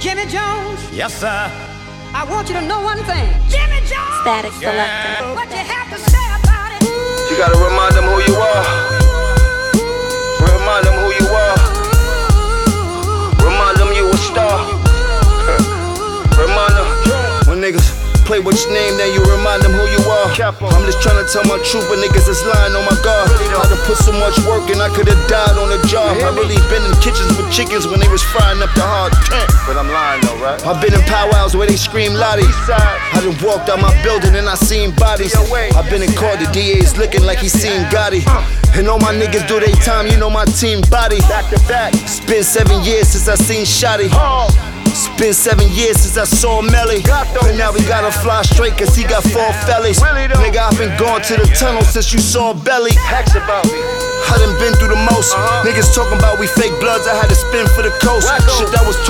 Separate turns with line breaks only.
Jimmy Jones.
Yes, sir.
I want you to know one thing. Jimmy Jones.
Static Selector.
What you have to say about it?
You gotta remind them who you are. Remind them who you are. Remind them you a star. Remind them. When niggas play with your name, then you remind them who you are. I'm just trying to tell my truth, but niggas is lying on my guard. I done put so much work and I could've died on the job. I really been in kitchens with chickens when they was frying up the hard. But I'm lying though, right? I've been in powwows where they scream Lottie. I done walked out my building and I seen bodies. I've been in court, the DA's looking like he seen Gotti. And all my niggas do their time, you know my team body. Back to back. It's been 7 years since I seen Shotty. It's been 7 years since I saw Melly. And now we gotta fly straight cause he got 4 fellies. Nigga, I've been going to the tunnel since you saw Belly. Hacks about me. I done been through the most. Niggas talking about we fake bloods, I had to spin for the coast. Shit, that was